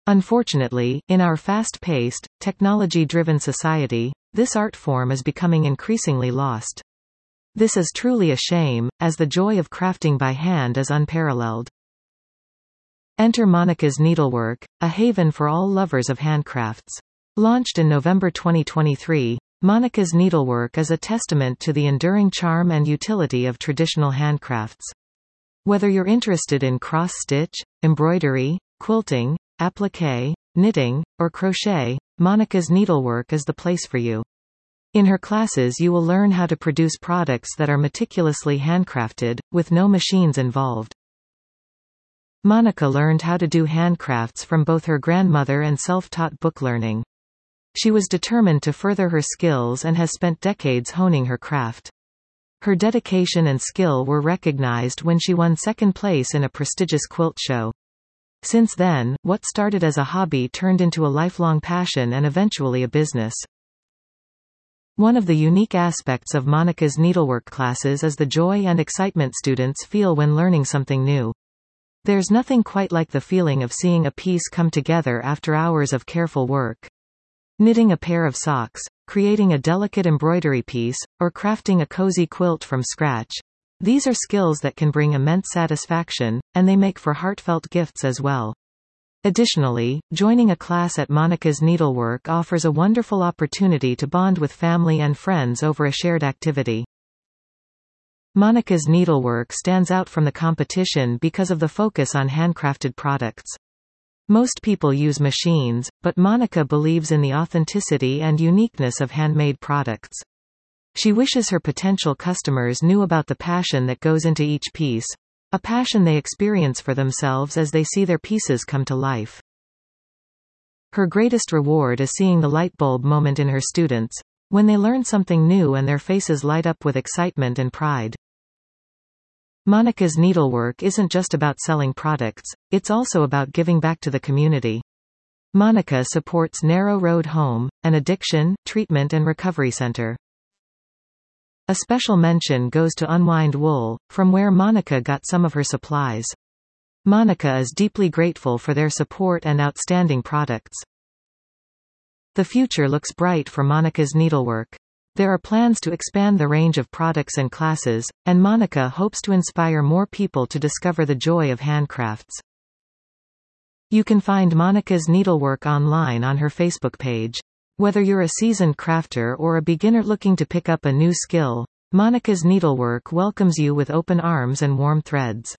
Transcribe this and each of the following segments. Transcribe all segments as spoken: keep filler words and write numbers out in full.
Unfortunately, in our fast-paced, technology-driven society, this art form is becoming increasingly lost. This is truly a shame, as the joy of crafting by hand is unparalleled. Enter Monica's Needlework, a haven for all lovers of handcrafts. Launched in November twenty twenty-three, Monica's Needlework is a testament to the enduring charm and utility of traditional handcrafts. Whether you're interested in cross-stitch, embroidery, quilting, applique, knitting, or crochet, Monica's Needlework is the place for you. In her classes you will learn how to produce products that are meticulously handcrafted, with no machines involved. Monica learned how to do handcrafts from both her grandmother and self-taught book learning. She was determined to further her skills and has spent decades honing her craft. Her dedication and skill were recognized when she won second place in a prestigious quilt show. Since then, what started as a hobby turned into a lifelong passion and eventually a business. One of the unique aspects of Monica's Needlework classes is the joy and excitement students feel when learning something new. There's nothing quite like the feeling of seeing a piece come together after hours of careful work. Knitting a pair of socks, creating a delicate embroidery piece, or crafting a cozy quilt from scratch. These are skills that can bring immense satisfaction, and they make for heartfelt gifts as well. Additionally, joining a class at Monica's Needlework offers a wonderful opportunity to bond with family and friends over a shared activity. Monica's Needlework stands out from the competition because of the focus on handcrafted products. Most people use machines, but Monica believes in the authenticity and uniqueness of handmade products. She wishes her potential customers knew about the passion that goes into each piece, a passion they experience for themselves as they see their pieces come to life. Her greatest reward is seeing the light bulb moment in her students, when they learn something new and their faces light up with excitement and pride. Monica's Needlework isn't just about selling products, it's also about giving back to the community. Monica supports Narrow Road Home, an addiction, treatment and recovery center. A special mention goes to Unwind Wool, from where Monica got some of her supplies. Monica is deeply grateful for their support and outstanding products. The future looks bright for Monica's Needlework. There are plans to expand the range of products and classes, and Monica hopes to inspire more people to discover the joy of handcrafts. You can find Monica's Needlework online on her Facebook page. Whether you're a seasoned crafter or a beginner looking to pick up a new skill, Monica's Needlework welcomes you with open arms and warm threads.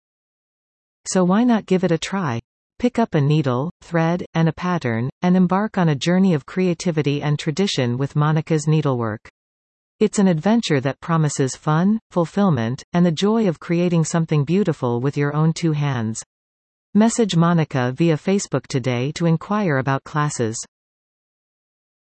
So why not give it a try? Pick up a needle, thread, and a pattern, and embark on a journey of creativity and tradition with Monica's Needlework. It's an adventure that promises fun, fulfillment, and the joy of creating something beautiful with your own two hands. Message Monica via Facebook today to inquire about classes.